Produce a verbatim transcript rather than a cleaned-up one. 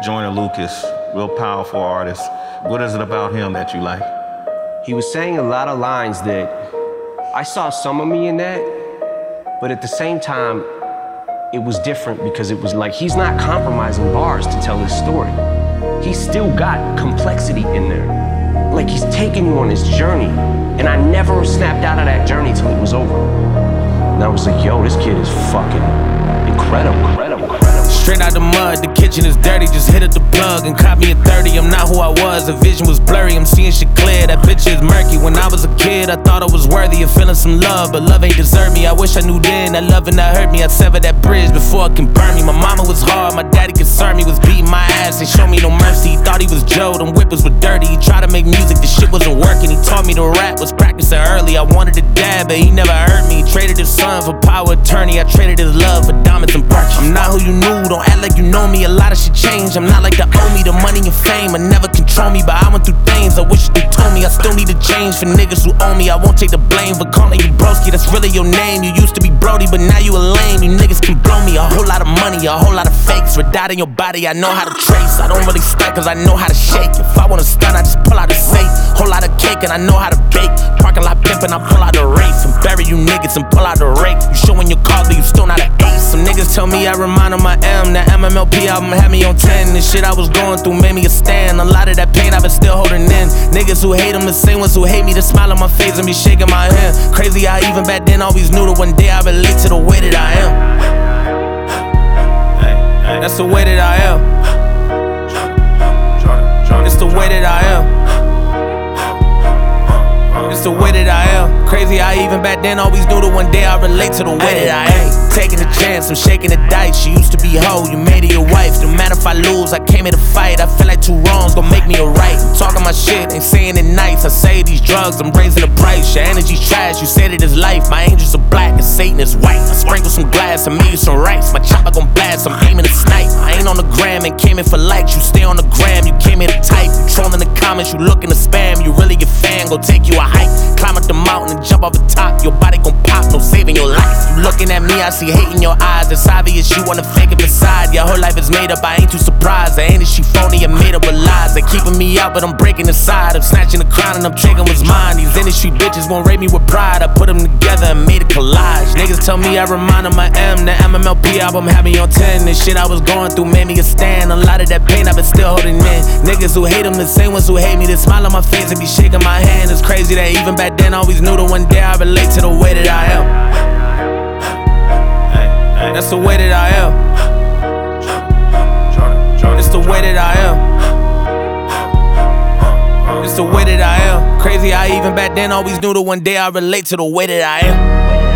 Joyner Lucas, real powerful artist. What is it about him that you like? He was saying a lot of lines that I saw some of me in that, but at the same time, it was different because it was like he's not compromising bars to tell his story. He's still got complexity in there. Like he's taking you on his journey. And I never snapped out of that journey till it was over. And I was like, yo, this kid is fucking incredible, incredible, incredible. Straight out the mud, the kitchen is dirty. Just hit up the plug and caught me at thirty. I'm not who I was, the vision was blurry. I'm seeing shit clear, that picture is murky. When I was a kid, I thought I was worthy of feeling some love, but love ain't deserve me. I wish I knew then that love and that hurt me. I severed that bridge before it can burn me. My mama was hard, my daddy concerned me. Was beating my ass and showed me no mercy. He thought he was Joe, them whippers were dirty. He tried to make music, the shit wasn't working. He taught me to rap, was practicing early. I wanted to dad, but he never heard me. He traded his son for power attorney. I traded his love for diamonds and Birkin. I'm not who you knew, don't act like you know me. A lot of shit changed. I'm not like the owe me, the money and fame. I never control me, but I went through things I wish they told me. I still need to change for niggas who owe me. I won't take the blame for calling you broski. That's really your name. You used to be Brody, but now you a lame. You niggas can blow me. A whole lot of money, a whole lot of fakes. Redot in your body, I know how to trace. I don't really stunt cause I know how to shake. If I wanna stunt, I just pull out a safe. Whole lot of cake and I know how to bake. Parking lot pimpin', I pull out the race. And bury you niggas and pull out the rake. You showing your cards, but you still not an ace. Some niggas tell me I remind them I am. That M M L P album had me on ten. The shit I was going through made me a stand. A lot of that pain I've been still holding in. Niggas who hate them the same ones who hate me. The smile on my face and me shaking my hand. Crazy how even back then always knew that one day I relate to the way that I am. That's the way that I am. It's the way that I am. It's the way that I am. Crazy how even back then always knew that one day I relate to the way that I am. Taking a chance, I'm shaking the dice. She used to be hoe, you made her your wife. No matter if I lose, I came here to fight. I feel like two wrongs gon' make me a right. I'm talking my shit, ain't saying it nice. I say these drugs, I'm raising the price. Your energy's trash, you said it is life. My angels are black and Satan is white. I sprinkle some glass and made you some rice. My chopper gon' blast, I'm aiming to snipe. I ain't on the gram and came in for likes. You stay on the gram, you came here to type. You trolling the comments, you looking to spam. You really a fan, go take you a hike. Climb up the mountain and jump off the top. Your body gon' pop, no saving your life. You looking at me, I see hate in your eyes. It's obvious you wanna fake it beside. Your whole life is made up, I ain't too surprised. The ain't it she phony and made up with lies. They keeping me out, but I'm breaking the side. I'm snatching the crown and I'm taking what's mine. These industry bitches won't rate me with pride. I put them together and made a collage. Niggas tell me I remind them I am. The M M L P album had me on ten. The shit I was going through made me a stand. A lot of that pain I've been still holding in. Niggas who hate them, the same ones who hate me. They smile on my face and be shaking my hand. It's crazy that even back then I always knew that one day I relate to the way that I am. That's the way that I am. It's the way that I am. It's the way that I am. Crazy how even back then I always knew that one day I relate to the way that I am.